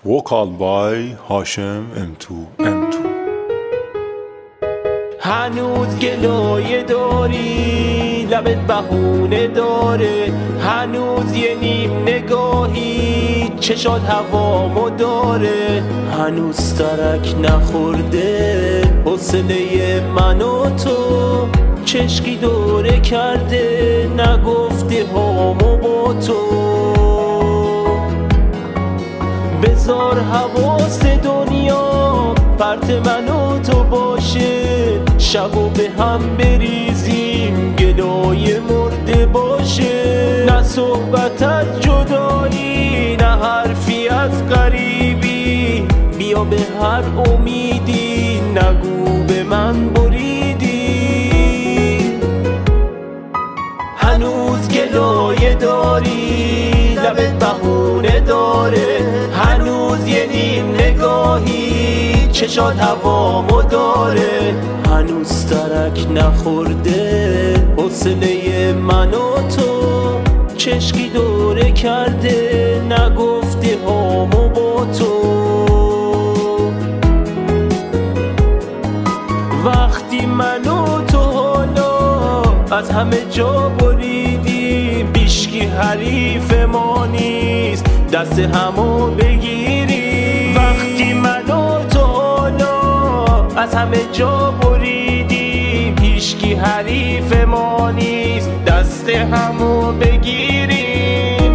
Vocal by هاشم M2 هنوز گلایه داری، لبت بهونه داره، هنوز یه نیم نگاهی چشات هوامو داره، هنوز ترک نخورده حوصله من و تو، چشکی دوره کرده نگفته هامو با تو. بذار حواس دنیا پرت من و تو باشه، شبو به هم بریزیم گلای مرده باشه، نه صحبت از جدایی نه حرفی از غریبی، بیا به هر امیدی نگو به من بریدی. هنوز گلایه داری، لبت بهونه داره، هنوز یه نیم نگاهی چشات هوامو داره، هنوز ترک نخورده حوصله من و تو، چشکی دوره کرده نگفته هامو با تو. وقتی من و تو حالا از همه جا بریدیم، هیچکی حریف ما نیست دست همو بگیریم. وقتی من و تو حالا از همه جا بریدیم، هیچکی حریف ما نیست دست همو بگیریم.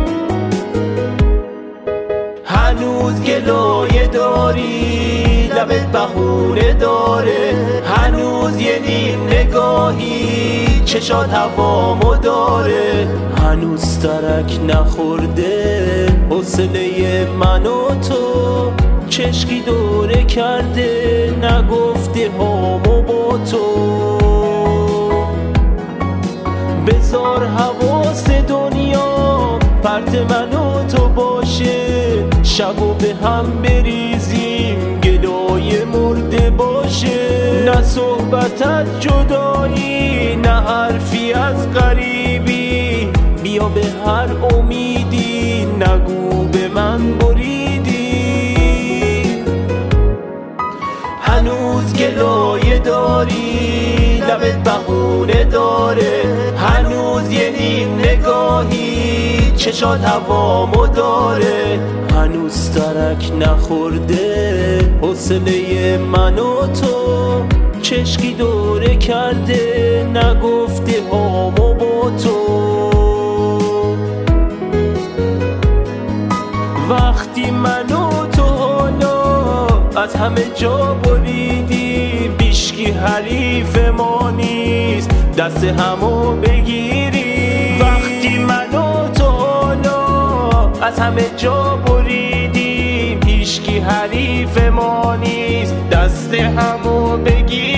هنوز گلایه داری، لبت بهونه داره، هنوز یه نیم نگاهی چشات هوامو داره، هنوز ترک نخورده حوصله من و تو، چشکی دوره کرده نگفته هامو با تو. بذار حواس دنیا پرت من و تو باشه، شبو به هم بریزیم گلای مرده باشه، نه صحبت از جدایی نه حرفی از غریبی، بیا به هر امیدی نگو به من بریدی. هنوز گلایه داری، لبت بهونه داره، هنوز یه نیم نگاهی چشات هوامو داره، هنوز ترک نخورده حوصله من و تو، چشکی دوره کرده نگفته هامو با تو. وقتی من و تو حالا از همه جا بریدیم، هیچکی حریف ما نیست دست همو بگیریم. وقتی من و تو حالا از همه جا بریدیم، هیچکی حریف ما نیست دست همو بگیریم.